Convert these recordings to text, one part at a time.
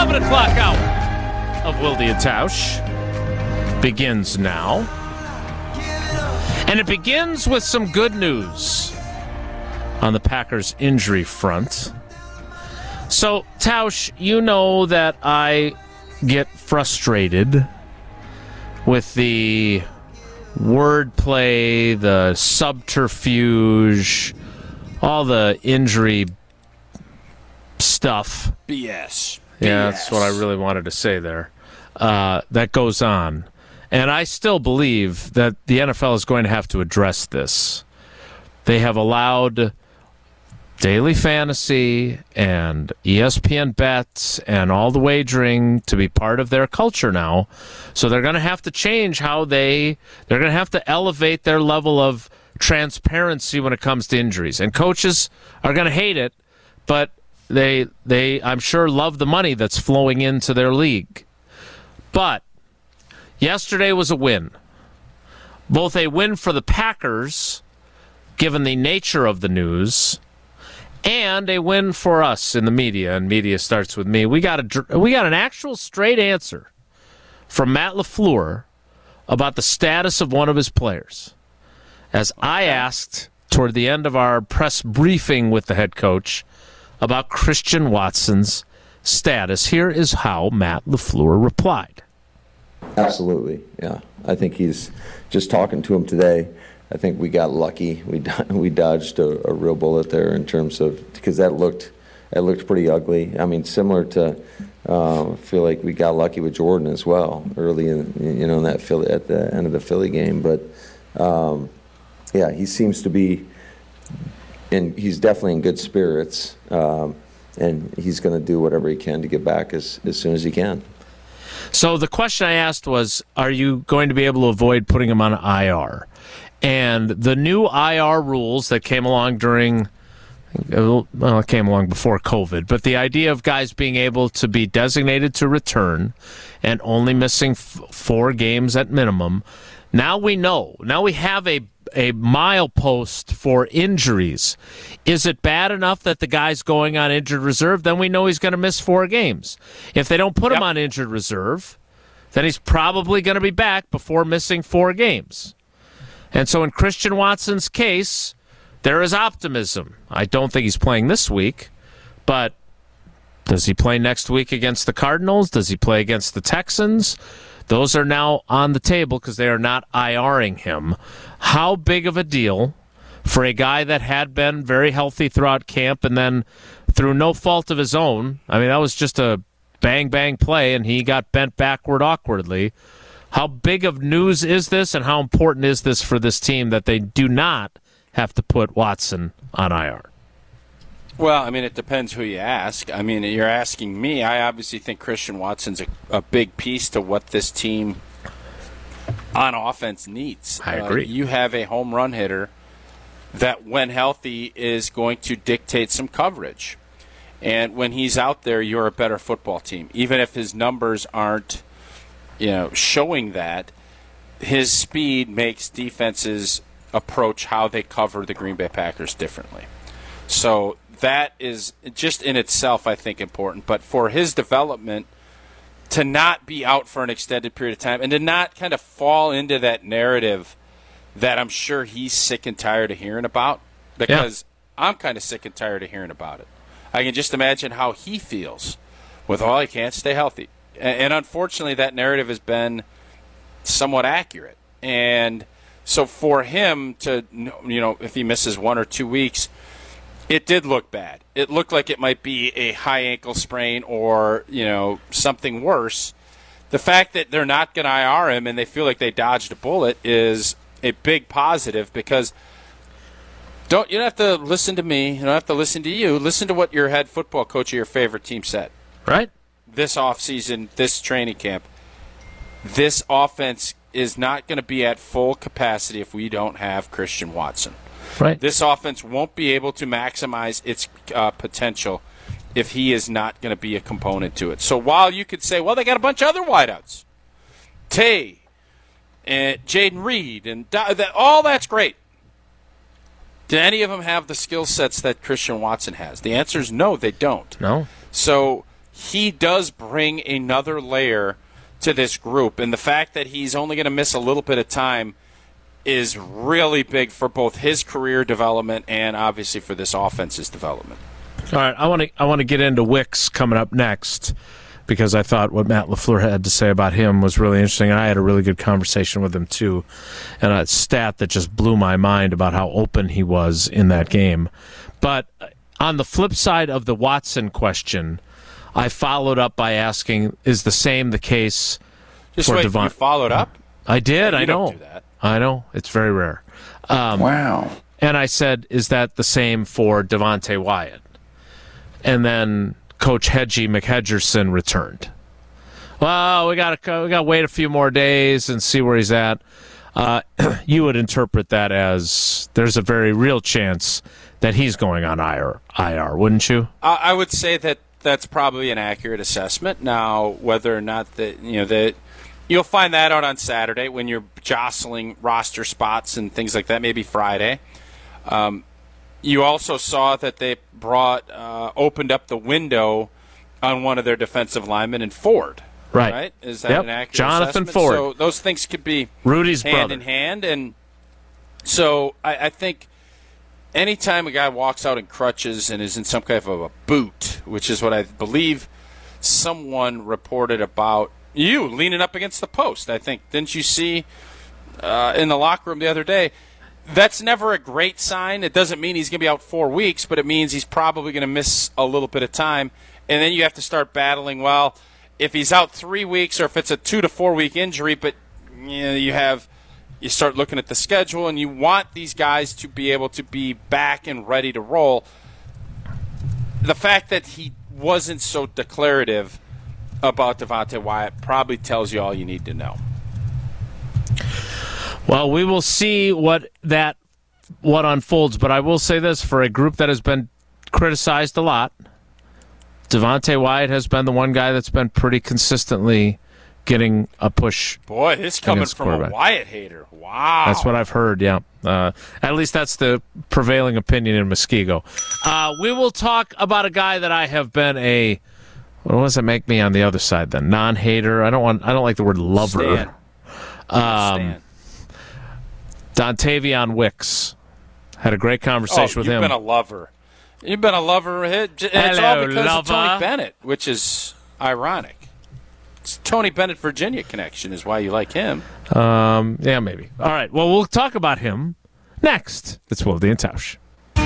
11 o'clock hour of Wilde and Tausch begins now. And it begins with some good news on the Packers injury front. So, Tausch, you know that I get frustrated with the wordplay, the subterfuge, all the injury stuff. BS. Yeah, that's what I really wanted to say there. That goes on. And I still believe that the NFL is going to have to address this. They have allowed daily fantasy and ESPN bets and all the wagering to be part of their culture now. So they're going to have to change how they're going to have to elevate their level of transparency when it comes to injuries. And coaches are going to hate it, but they I'm sure love the money that's flowing into their league. But yesterday was a win. Both a win for the Packers, given the nature of the news, and a win for us in the media, and media starts with me. We got an actual straight answer from Matt LaFleur about the status of one of his players. As I asked toward the end of our press briefing with the head coach about Christian Watson's status, here is how Matt LaFleur replied. Absolutely, yeah. I think he's just talking to him today. I think we got lucky. We dodged a real bullet there in terms of, because that looked pretty ugly. I mean, similar to I feel like we got lucky with Jordan as well early in that Philly, at the end of the Philly game. But yeah, he seems to be, and he's definitely in good spirits, and he's going to do whatever he can to get back as soon as he can. So the question I asked was, are you going to be able to avoid putting him on IR? And the new IR rules that came along it came along before COVID, but the idea of guys being able to be designated to return and only missing 4 games at minimum, now we know. Now we have a milepost for injuries. Is it bad enough that the guy's going on injured reserve? Then we know he's going to miss 4 games. If they don't put him on injured reserve, then he's probably going to be back before missing 4 games. And so in Christian Watson's case, there is optimism. I don't think he's playing this week, but does he play next week against the Cardinals? Does he play against the Texans? Those are now on the table because they are not IRing him. How big of a deal for a guy that had been very healthy throughout camp and then through no fault of his own, I mean, that was just a bang-bang play, and he got bent backward awkwardly. How big of news is this, and how important is this for this team that they do not have to put Watson on IR? Well, I mean, it depends who you ask. I mean, you're asking me. I obviously think Christian Watson's a big piece to what this team on offense needs. I agree. You have a home run hitter that, when healthy, is going to dictate some coverage. And when he's out there, you're a better football team. Even if his numbers aren't showing that, his speed makes defenses approach how they cover the Green Bay Packers differently. So that is just in itself, I think, important. But for his development to not be out for an extended period of time and to not kind of fall into that narrative that I'm sure he's sick and tired of hearing about, because I'm kind of sick and tired of hearing about it. I can just imagine how he feels with, he can't stay healthy. And unfortunately, that narrative has been somewhat accurate. And so for him to, if he misses 1 or 2 weeks, it did look bad. It looked like it might be a high ankle sprain or, something worse. The fact that they're not going to IR him and they feel like they dodged a bullet is a big positive, because you don't have to listen to me. You don't have to listen to you. Listen to what your head football coach of your favorite team said. Right? This offseason, this training camp, this offense is not going to be at full capacity if we don't have Christian Watson. Right. This offense won't be able to maximize its potential if he is not going to be a component to it. So while you could say, well, they got a bunch of other wideouts, Tay and Jaden Reed, and all that's great. Do any of them have the skill sets that Christian Watson has? The answer is no, they don't. No. So he does bring another layer to this group. And the fact that he's only going to miss a little bit of time is really big for both his career development and obviously for this offense's development. All right, I want to get into Wicks coming up next because I thought what Matt LaFleur had to say about him was really interesting, and I had a really good conversation with him too. And a stat that just blew my mind about how open he was in that game. But on the flip side of the Watson question, I followed up by asking, is the same the case Just for wait, Devon? you followed up? I did, You I know. don't do that. I know, it's very rare. Wow. And I said, is that the same for Devontae Wyatt? And then Coach Hedgie McHedgerson returned. Well, we got to wait a few more days and see where he's at. You would interpret that as there's a very real chance that he's going on IR, wouldn't you? I would say that that's probably an accurate assessment. Now, whether or not that you'll find that out on Saturday when you're jostling roster spots and things like that. Maybe Friday. You also saw that they opened up the window on one of their defensive linemen in Ford. Right. Is that Yep. an accurate Jonathan assessment? Ford. So those things could be Rudy's hand brother. in hand. And so I think anytime a guy walks out in crutches and is in some kind of a boot, which is what I believe someone reported about you leaning up against the post, I think. Didn't you see in the locker room the other day? That's never a great sign. It doesn't mean he's going to be out 4 weeks, but it means he's probably going to miss a little bit of time. And then you have to start battling, well, if he's out 3 weeks or if it's a 2 to 4 week injury, but you start looking at the schedule and you want these guys to be able to be back and ready to roll. The fact that he wasn't so declarative about Devontae Wyatt probably tells you all you need to know. Well, we will see what unfolds, but I will say this, for a group that has been criticized a lot, Devontae Wyatt has been the one guy that's been pretty consistently getting a push. Boy, this coming from a Wyatt hater. Wow. That's what I've heard, yeah. At least that's the prevailing opinion in Muskego. We will talk about a guy that I have been what does it make me on the other side then? Non-hater. I don't like the word lover. Stan. Dontavion Wicks. Had a great conversation with him. You've been a lover. You've been a lover. And it's all because of Tony Bennett, which is ironic. It's Tony Bennett, Virginia connection is why you like him. Yeah, maybe. All right. Well, we'll talk about him next. It's Wilde and Tausch.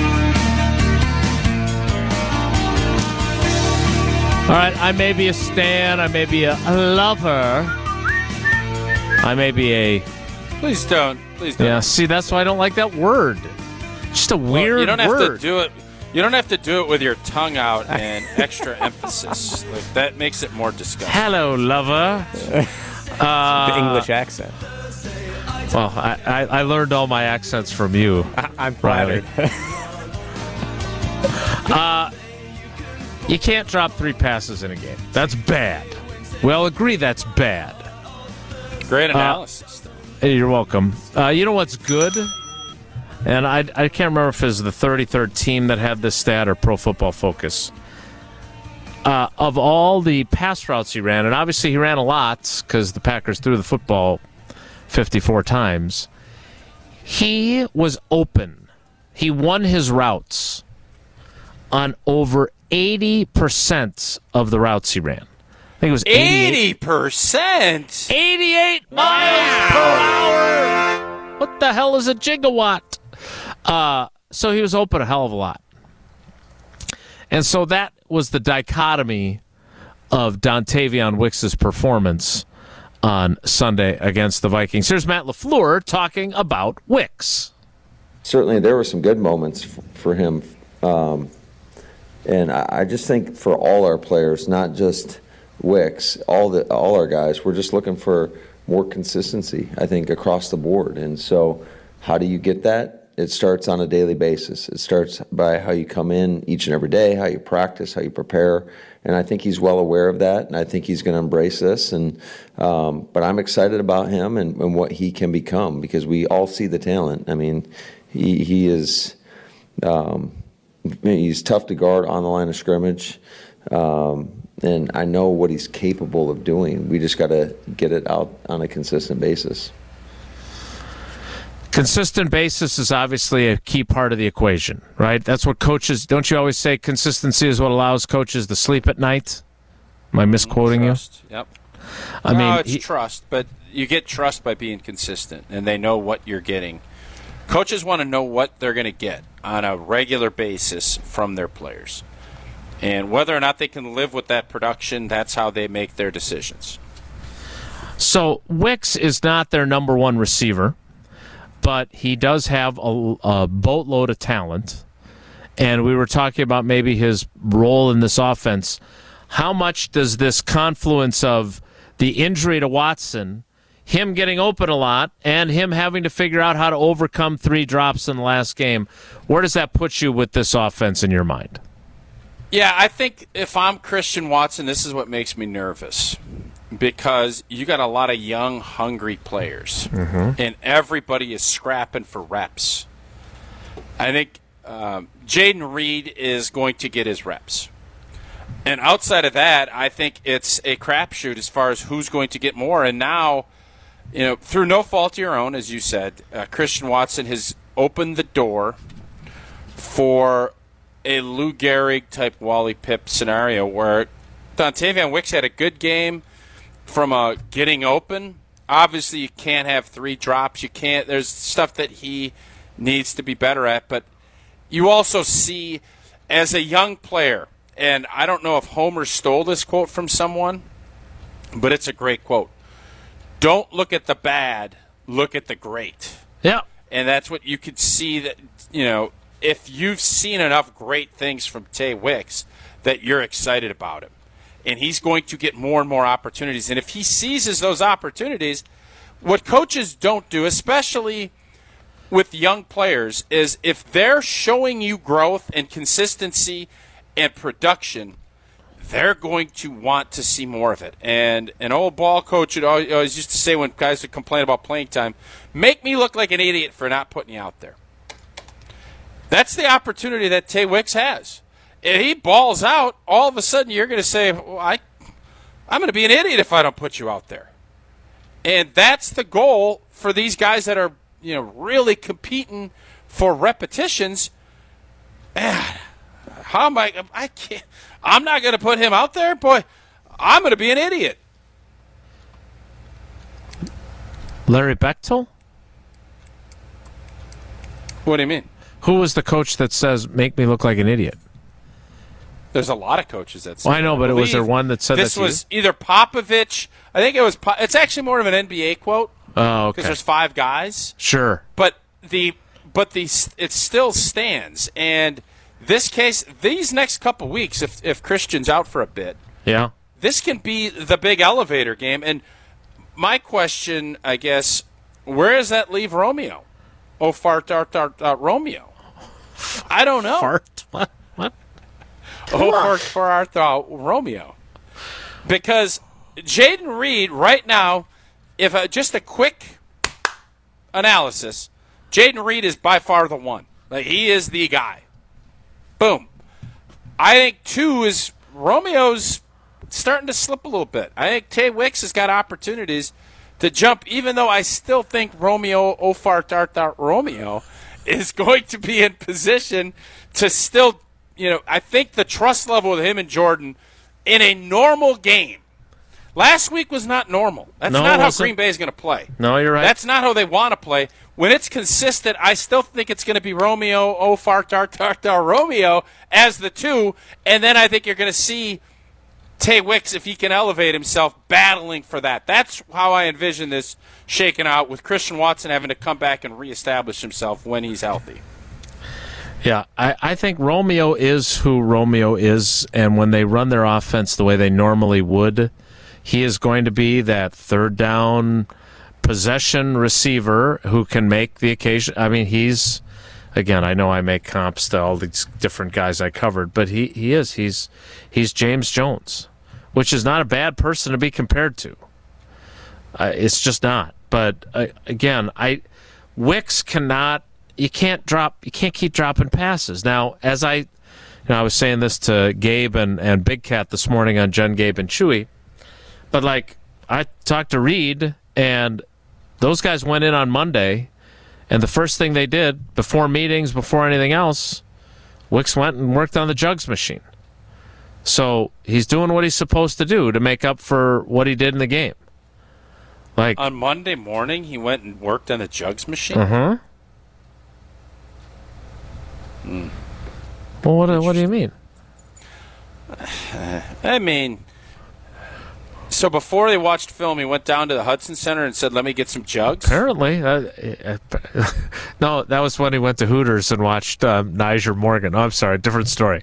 All right. I may be a stan. I may be a lover. I may be a... Please don't. Yeah, see, that's why I don't like that word. Just a weird you don't have word. to do it. You don't have to do it with your tongue out and extra emphasis. Like, that makes it more disgusting. Hello, lover. The English accent. Well, I learned all my accents from you. I'm flattered. You can't drop 3 passes in a game. That's bad. We all agree that's bad. Great analysis, though. Hey, you're welcome. You know what's good? And I can't remember if it was the 33rd team that had this stat or Pro Football Focus. Of all the pass routes he ran, and obviously he ran a lot because the Packers threw the football 54 times, he was open. He won his routes on over 80% of the routes he ran. I think it was 80%? 88 miles per hour! What the hell is a gigawatt? So he was open a hell of a lot. And so that was the dichotomy of Dontavion Wicks' performance on Sunday against the Vikings. Here's Matt LaFleur talking about Wicks. Certainly there were some good moments for him. And I just think for all our players, not just Wicks, all our guys, we're just looking for more consistency, I think, across the board. And so how do you get that? It starts on a daily basis. It starts by how you come in each and every day, how you practice, how you prepare. And I think he's well aware of that, and I think he's going to embrace this. And but I'm excited about him and what he can become because we all see the talent. I mean, he is he's tough to guard on the line of scrimmage. And I know what he's capable of doing. We just got to get it out on a consistent basis. Consistent basis is obviously a key part of the equation, right? That's what coaches, don't you always say consistency is what allows coaches to sleep at night? Am I misquoting Trust. you? Yep. I mean, it's trust, but you get trust by being consistent, and they know what you're getting. Coaches want to know what they're going to get on a regular basis from their players. And whether or not they can live with that production, that's how they make their decisions. So Wicks is not their number one receiver, but he does have a boatload of talent. And we were talking about maybe his role in this offense. How much does this confluence of the injury to Watson, him getting open a lot, and him having to figure out how to overcome 3 drops in the last game, where does that put you with this offense in your mind? Yeah, I think if I'm Christian Watson, this is what makes me nervous. Because you got a lot of young, hungry players. And everybody is scrapping for reps. I think Jayden Reed is going to get his reps. And outside of that, I think it's a crapshoot as far as who's going to get more. And now, through no fault of your own, as you said, Christian Watson has opened the door for a Lou Gehrig-type Wally Pipp scenario where Dontavian Wicks had a good game from getting open. Obviously, you can't have 3 drops. You can't. There's stuff that he needs to be better at. But you also see, as a young player, and I don't know if Homer stole this quote from someone, but it's a great quote. Don't look at the bad, look at the great. Yeah. And that's what you could see that, if you've seen enough great things from Tay Wicks, that you're excited about him. And he's going to get more and more opportunities. And if he seizes those opportunities, what coaches don't do, especially with young players, is if they're showing you growth and consistency and production, they're going to want to see more of it. And an old ball coach would always used to say when guys would complain about playing time, make me look like an idiot for not putting you out there. That's the opportunity that Tay Wicks has. If he balls out, all of a sudden you're going to say, well, I'm going to be an idiot if I don't put you out there. And that's the goal for these guys that are, really competing for repetitions. Man, how am I can't. I'm not going to put him out there? Boy, I'm going to be an idiot. Larry Bechtel? What do you mean? Who was the coach that says, make me look like an idiot? There's a lot of coaches that say I know, but was there one that said this that was either Popovich. I think it was. It's actually more of an NBA quote. Oh, okay. Because there's 5 guys. Sure. But it still stands. And this case, these next couple weeks, if Christian's out for a bit, yeah, this can be the big elevator game. And my question, I guess, where does that leave Romeo? Oh, Romeo. I don't know. Fart? What? Oh, Romeo. Because Jayden Reed right now, if just a quick analysis, Jayden Reed is by far the one. Like, he is the guy. Boom. I think 2 is Romeo's starting to slip a little bit. I think Tay Wicks has got opportunities to jump, even though I still think Romeo is going to be in position to still, I think the trust level with him and Jordan in a normal game. Last week was not normal. That's not how Green Bay is going to play. No, you're right. That's not how they want to play. When it's consistent, I still think it's going to be Romeo, Romeo as the 2, and then I think you're going to see Tay Wicks, if he can elevate himself, battling for that. That's how I envision this shaking out, with Christian Watson having to come back and reestablish himself when he's healthy. Yeah, I think Romeo is who Romeo is, and when they run their offense the way they normally would, he is going to be that third down possession receiver who can make the occasion. I mean, he's, again, I know I make comps to all these different guys I covered, but he's James Jones, which is not a bad person to be compared to. It's just not. But again, Wicks cannot. You can't keep dropping passes. Now, as I I was saying this to Gabe and Big Cat this morning on Jen, Gabe, and Chewy. But, I talked to Reed, and those guys went in on Monday, and the first thing they did, before meetings, before anything else, Wicks went and worked on the jugs machine. So he's doing what he's supposed to do to make up for what he did in the game. On Monday morning, he went and worked on the jugs machine? Mm-hmm. Well, what do you mean? I mean, so before they watched film, he went down to the Hudson Center and said, let me get some jugs? Apparently. No, that was when he went to Hooters and watched Niger Morgan. Oh, I'm sorry, different story.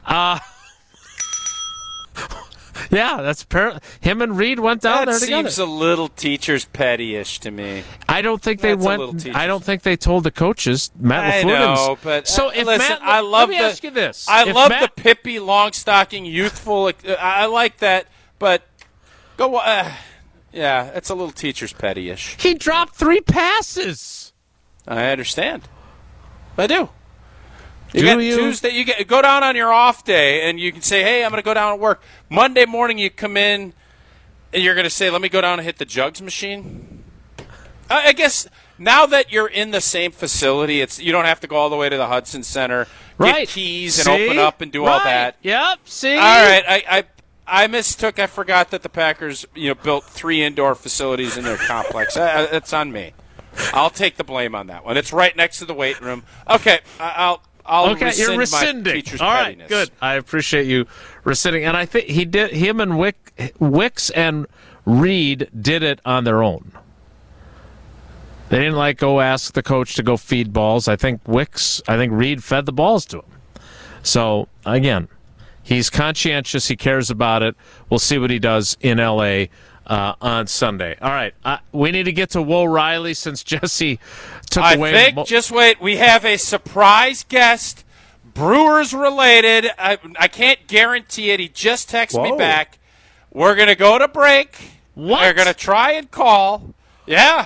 Yeah, that's him and Reed went down there together. That seems a little teacher's petty-ish to me. I don't think they went. I don't think they told the coaches. Matt LaFleur. I know, but so if listen, Matt, let me ask you this: I love the Pippi Longstocking youthful. I like that, but go. Yeah, it's a little teacher's petty-ish. He dropped 3 passes. I understand. I do. Tuesday, you go down on your off day, and you can say, hey, I'm going to go down and work. Monday morning, you come in, and you're going to say, let me go down and hit the jugs machine. I guess now that you're in the same facility, you don't have to go all the way to the Hudson Center, get keys, and open up and do all that. Yep, see? All right, I mistook. I forgot that the Packers built 3 indoor facilities in their complex. That's on me. I'll take the blame on that one. It's right next to the weight room. Okay, I'll rescind you're rescinding. My teacher's all right, pettiness. Good. I appreciate you rescinding. And I think him and Wicks and Reed did it on their own. They didn't go ask the coach to go feed balls. I think Reed fed the balls to him. So, again, he's conscientious. He cares about it. We'll see what he does in L.A. On Sunday. All right. We need to get to Will Riley since Jesse took away. Just wait. We have a surprise guest, Brewers related. I can't guarantee it. He just texted me back. We're going to go to break. What? We're going to try and call. Yeah.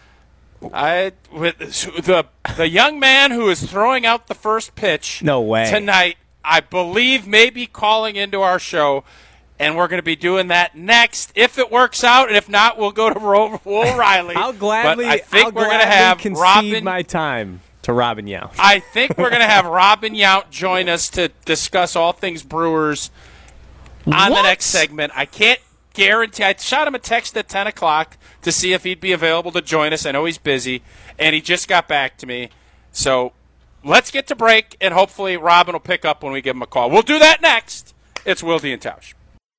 With the young man who is throwing out the first pitch No way. tonight, I believe may be calling into our show. And we're going to be doing that next. If it works out, and if not, we'll go to Will Riley. I'll gladly we're going to have concede my time to Robin Yount. I think we're going to have Robin Yount join us to discuss all things Brewers on the next segment. I can't guarantee. I shot him a text at 10 o'clock to see if he'd be available to join us. I know he's busy, and he just got back to me. So let's get to break, and hopefully Robin will pick up when we give him a call. We'll do that next. It's Wilde and Tausch.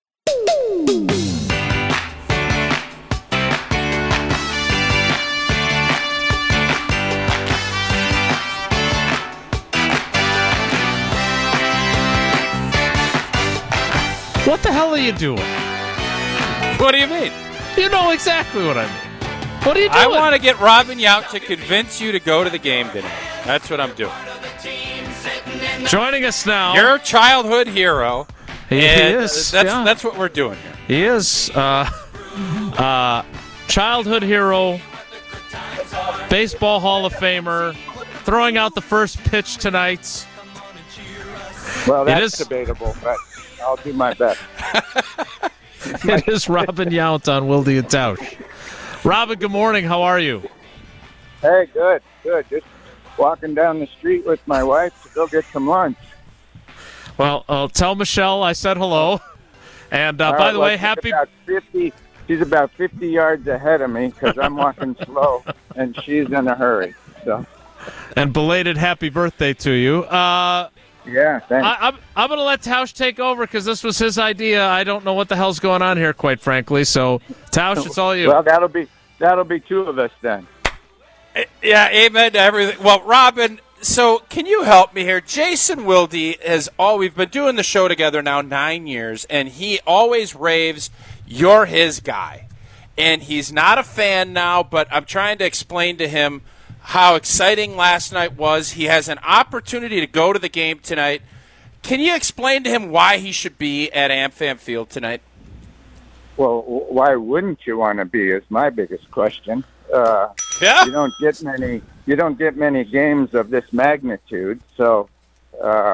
What the hell are you doing? What do you mean? You know exactly what I mean. What are you doing? I want to get Robin Yount to convince you to go to the game tonight. That's what I'm doing. Joining us now. Your childhood hero. He is. That's what we're doing here. He is. Childhood hero, baseball Hall of Famer, throwing out the first pitch tonight. Well, that's debatable, but I'll do my best. It is Robin Yount on Wilde and Tausch. Robin, good morning. How are you? Hey, good. Just walking down the street with my wife to go get some lunch. Well, tell Michelle I said hello. And by the way, she's about 50 yards ahead of me because I'm walking slow, and she's in a hurry. So. And belated happy birthday to you. Yeah, thanks. I'm going to let Tausch take over because this was his idea. I don't know what the hell's going on here, quite frankly. So, Tausch, it's all you. Well, that'll be 2 of us then. Yeah, amen to everything. Well, Robin, so can you help me here? Jason Wilde we've been doing the show together now 9 years, and he always raves, you're his guy. And he's not a fan now, but I'm trying to explain to him how exciting last night was. He has an opportunity to go to the game tonight. Can you explain to him why he should be at AmFam Field tonight? Well, why wouldn't you want to be is my biggest question. Yeah. You don't get many games of this magnitude, so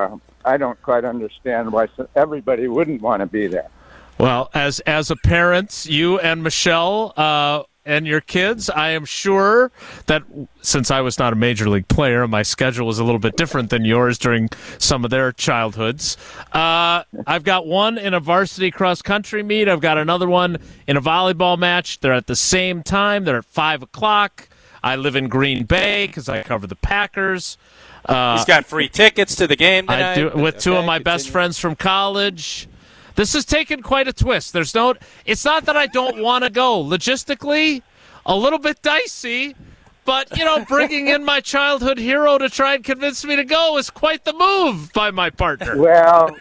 I don't quite understand why everybody wouldn't want to be there. Well, as a parent, you and Michelle and your kids, I am sure that since I was not a major league player, my schedule was a little bit different than yours during some of their childhoods. I've got one in a varsity cross-country meet. I've got another one in a volleyball match. They're at the same time. They're at 5 o'clock. I live in Green Bay because I cover the Packers. He's got free tickets to the game tonight. I do, with two of my best friends from college. This has taken quite a twist. It's not that I don't want to go. Logistically, a little bit dicey, but bringing in my childhood hero to try and convince me to go is quite the move by my partner. Well,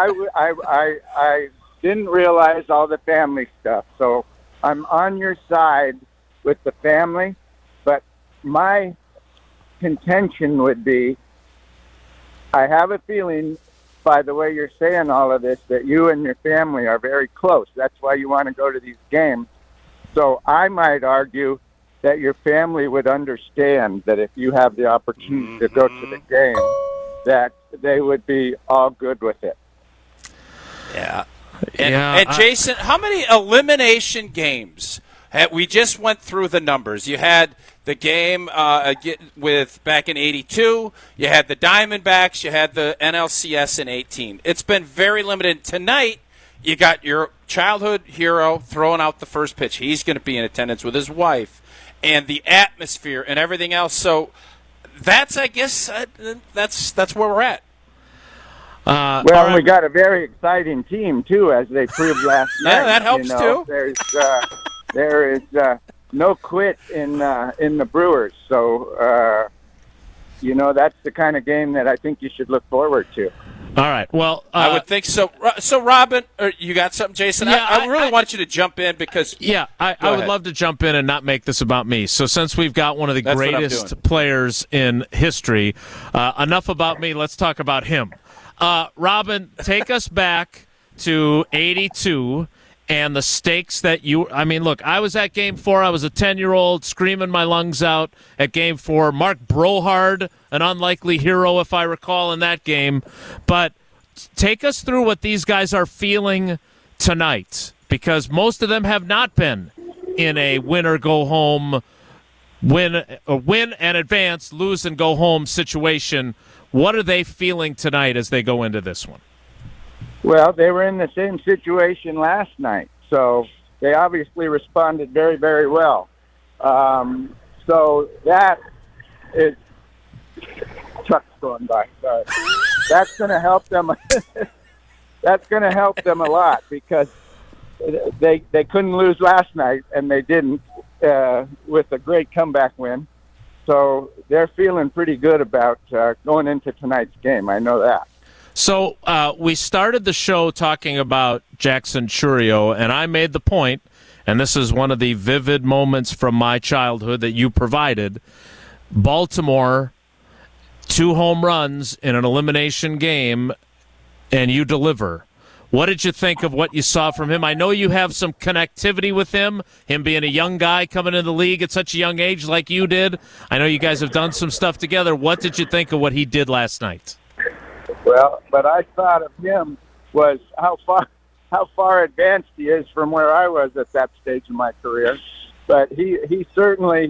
I didn't realize all the family stuff, so I'm on your side with the family. But my contention would be, I have a feeling, by the way you're saying all of this, that you and your family are very close. That's why you want to go to these games. So I might argue that your family would understand that if you have the opportunity to go to the game, that they would be all good with it. Yeah. And Jason, how many elimination games? We just went through the numbers. You had the game with back in '82. You had the Diamondbacks. You had the NLCS in '18. It's been very limited. Tonight, you got your childhood hero throwing out the first pitch. He's going to be in attendance with his wife, and the atmosphere and everything else. So that's, I guess, that's where we're at. Well, we got a very exciting team too, as they proved last night. Yeah, that helps too. There is no quit in the Brewers, so that's the kind of game that I think you should look forward to. All right. Well, I would think so. So, Robin, you got something, Jason? Yeah, I really want you to jump in because I would love to jump in and not make this about me. So, since we've got one of the greatest players in history, enough about me. Let's talk about him. Robin, take us back to '82. And the stakes that look, I was at Game 4. I was a 10-year-old screaming my lungs out at Game 4. Mark Brohard, an unlikely hero, if I recall, in that game. But take us through what these guys are feeling tonight, because most of them have not been in a win-or-go-home, win and advance, lose and go home situation. What are they feeling tonight as they go into this one? Well, they were in the same situation last night, so they obviously responded very, very well. So that is trucks going by. Sorry. That's going to help them. That's going to help them a lot because they couldn't lose last night, and they didn't with a great comeback win. So they're feeling pretty good about going into tonight's game. I know that. So we started the show talking about Jackson Chourio, and I made the point, and this is one of the vivid moments from my childhood that you provided. Baltimore, 2 home runs in an elimination game, and you deliver. What did you think of what you saw from him? I know you have some connectivity with him being a young guy coming into the league at such a young age like you did. I know you guys have done some stuff together. What did you think of what he did last night? Well, but I thought of him was how far advanced he is from where I was at that stage of my career. But he certainly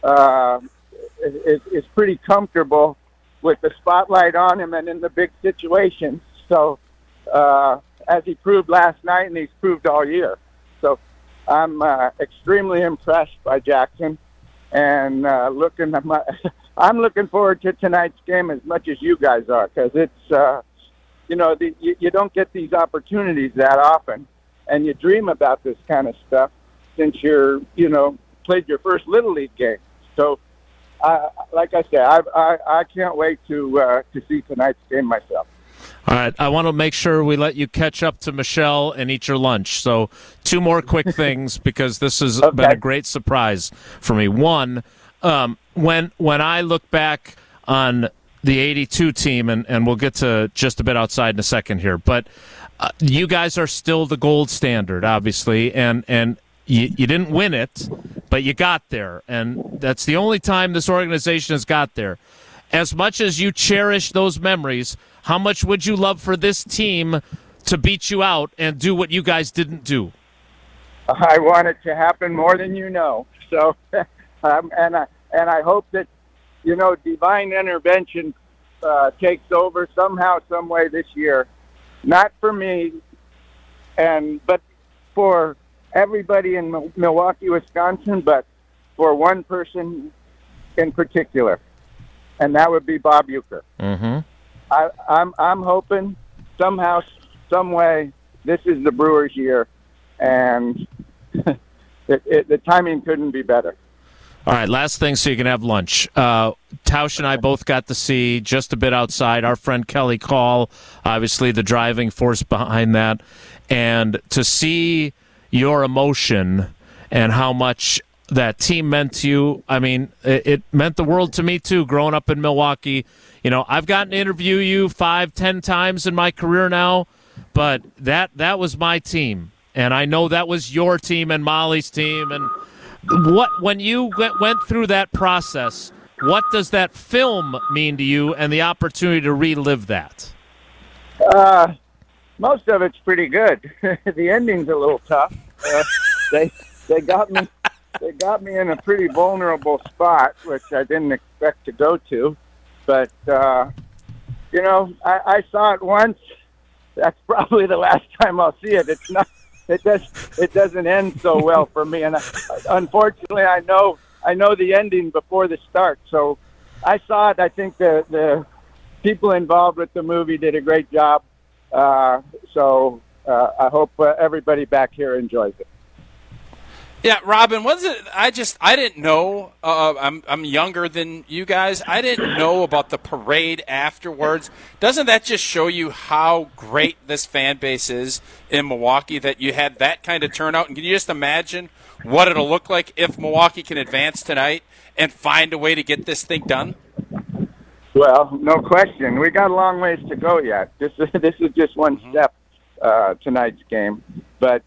is pretty comfortable with the spotlight on him and in the big situations. So as he proved last night, and he's proved all year. So I'm extremely impressed by Jackson, and I'm looking forward to tonight's game as much as you guys are, because it's, you don't get these opportunities that often, and you dream about this kind of stuff since you're, played your first Little League game. So, like I said, I can't wait to see tonight's game myself. All right, I want to make sure we let you catch up to Michelle and eat your lunch. So 2 more quick things, because this has been a great surprise for me. One, when I look back on the '82 team, and we'll get to just a bit outside in a second here, but you guys are still the gold standard, obviously, and you didn't win it, but you got there, and that's the only time this organization has got there. As much as you cherish those memories, how much would you love for this team to beat you out and do what you guys didn't do? I want it to happen more than you know. So, and I hope that, divine intervention takes over somehow, some way this year. Not for me, but for everybody in Milwaukee, Wisconsin, but for one person in particular, and that would be Bob Uecker. Mm-hmm. I'm hoping somehow, some way, this is the Brewers' year, and the timing couldn't be better. All right, last thing so you can have lunch. Tausch and I both got to see just a bit outside our friend Kelly Call, obviously the driving force behind that, and to see your emotion and how much that team meant to you. I mean, it meant the world to me, too, growing up in Milwaukee. I've gotten to interview you 5-10 times in my career now, but that was my team. And I know that was your team and Molly's team. And when you went through that process, what does that film mean to you and the opportunity to relive that? Most of it's pretty good. The ending's a little tough. They got me. They got me in a pretty vulnerable spot, which I didn't expect to go to. But I saw it once. That's probably the last time I'll see it. It's not. It doesn't end so well for me, and unfortunately, I know the ending before the start. So I saw it. I think the people involved with the movie did a great job. So I hope everybody back here enjoys it. Yeah, Robin, was it? I didn't know. I'm younger than you guys. I didn't know about the parade afterwards. Doesn't that just show you how great this fan base is in Milwaukee, that you had that kind of turnout? And can you just imagine what it'll look like if Milwaukee can advance tonight and find a way to get this thing done? Well, no question. We got a long ways to go yet. This is just one step, tonight's game. But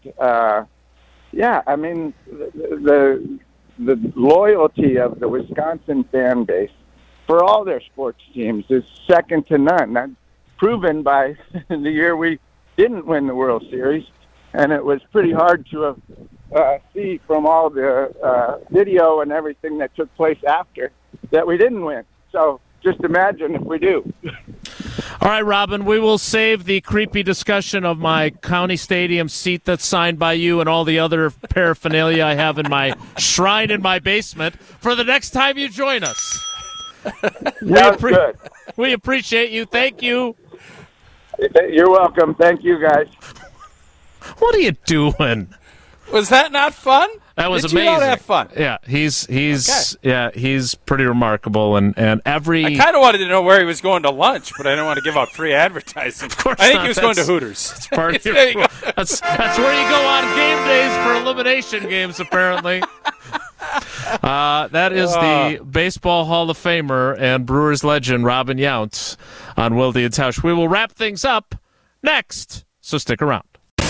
yeah, I mean, the loyalty of the Wisconsin fan base for all their sports teams is second to none. That's proven by the year we didn't win the World Series, and it was pretty hard to see from all the video and everything that took place after that we didn't win. So just imagine if we do. All right, Robin, we will save the creepy discussion of my county stadium seat that's signed by you and all the other paraphernalia I have in my shrine in my basement for the next time you join us. Good. We appreciate you. Thank you. You're welcome. Thank you, guys. What are you doing? Was that not fun? That was Did amazing. You not have fun? Yeah, he's Okay. he's pretty remarkable, and every. I kind of wanted to know where he was going to lunch, but I didn't want to give out free advertising. Of course, I think not. he was going to Hooters. That's part of There you go. that's where you go on game days for elimination games, apparently. That is the Baseball Hall of Famer and Brewers legend Robin Yount on Wilde and Tausch. We will wrap things up next, so stick around.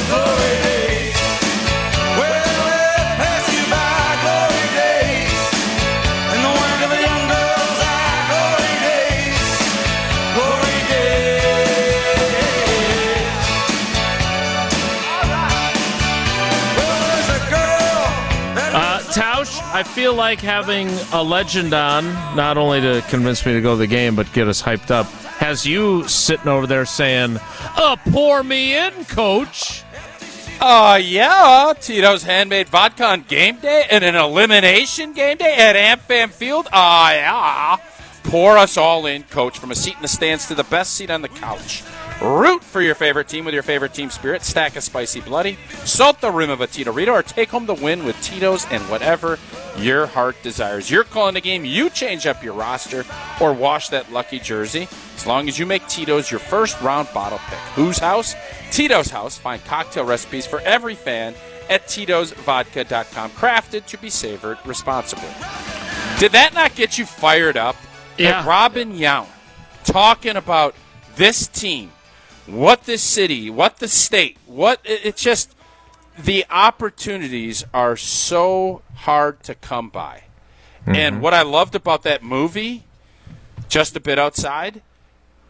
Tausch, I feel like having a legend on, not only to convince me to go to the game, but get us hyped up, has you sitting over there saying, pour me in, coach. Yeah, Tito's Handmade Vodka on game day and an elimination game day at AmFam Field. Yeah. Pour us all in, coach, from a seat in the stands to the best seat on the couch. Root for your favorite team with your favorite team spirit. Stack a spicy bloody. Salt the rim of a Tito-rito, or take home the win with Tito's and whatever your heart desires. You're calling the game. You change up your roster or wash that lucky jersey. As long as you make Tito's your first round bottle pick. Whose house? Tito's house. Find cocktail recipes for every fan at Tito'sVodka.com. Crafted to be savored responsibly. Did that not get you fired up? Yeah. At Robin Yount talking about this team, what this city, what the state, it's just the opportunities are so hard to come by. Mm-hmm. And what I loved about that movie, Just a Bit Outside,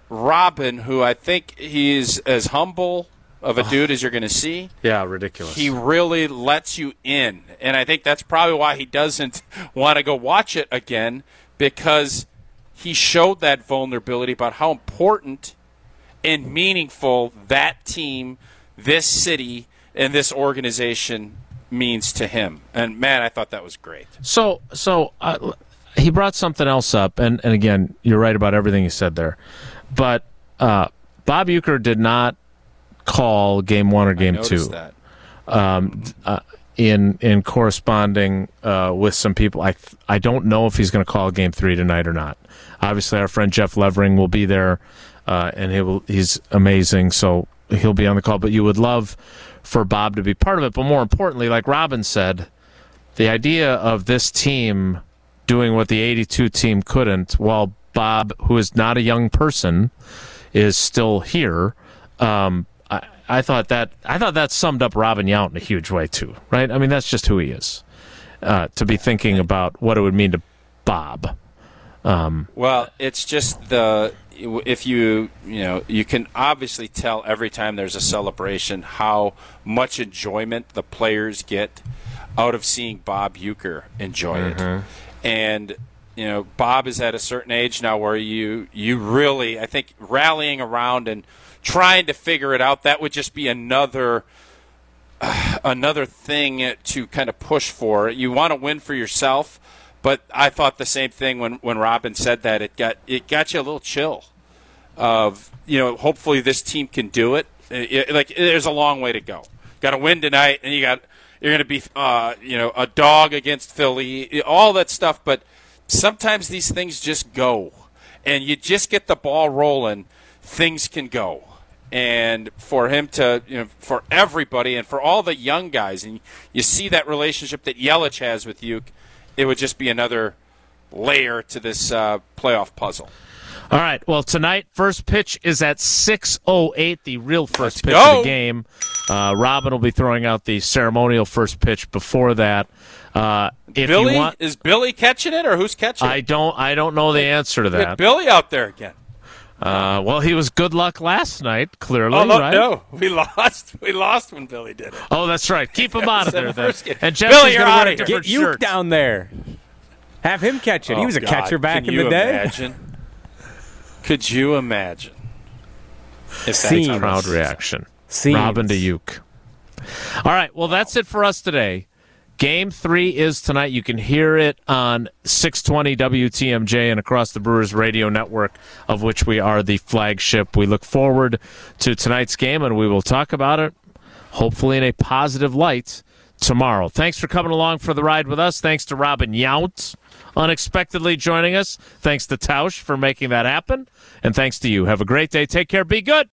Robin, who I think he's as humble of a dude as you're going to see. Yeah, ridiculous. He really lets you in. And I think that's probably why he doesn't want to go watch it again, because he showed that vulnerability about how important and meaningful that team, this city, and this organization means to him. And, man, I thought that was great. So he brought something else up, and again, you're right about everything he said there. But Bob Uecker did not call Game 1 or Game 2. That. In corresponding with some people. I don't know if he's going to call Game 3 tonight or not. Obviously, our friend Jeff Levering will be there, and he's amazing, so he'll be on the call. But you would love for Bob to be part of it. But more importantly, like Robin said, the idea of this team doing what the 82 team couldn't, while Bob, who is not a young person, is still here. I thought that summed up Robin Yount in a huge way too, right? I mean, that's just who he is. To be thinking about what it would mean to Bob. Well, it's just if you can obviously tell every time there's a celebration how much enjoyment the players get out of seeing Bob Uecker enjoy it. And Bob is at a certain age now where you really, I think, rallying around and trying to figure it out, that would just be another thing to kind of push for. You want to win for yourself, but I thought the same thing when Robin said that. It got you a little chill of, hopefully this team can do it. There's a long way to go. Got to win tonight, and you're going to be a dog against Philly, all that stuff, but sometimes these things just go, and you just get the ball rolling, things can go. And for him to, for everybody and for all the young guys, and you see that relationship that Yelich has with Ueck, it would just be another layer to this playoff puzzle. All right. Well, tonight, first pitch is at 6:08, the real first pitch of the game. Robin will be throwing out the ceremonial first pitch before that. Is Billy catching it, or who's catching it? I don't know the answer to that. Get Billy out there again. Well, he was good luck last night, clearly, right? No, we lost. We lost when Billy did it. Oh, that's right. Keep him out of there, then. And Billy, you're out of here. Get Ueck down there. Have him catch it. He was a catcher back in the day. Imagine? Could you imagine? If that's a crowd reaction. Robin to Ueck. All right. Well, that's it for us today. Game 3 is tonight. You can hear it on 620 WTMJ and across the Brewers radio network, of which we are the flagship. We look forward to tonight's game, and we will talk about it, hopefully in a positive light, tomorrow. Thanks for coming along for the ride with us. Thanks to Robin Yount, unexpectedly joining us. Thanks to Tausch for making that happen. And thanks to you. Have a great day. Take care. Be good.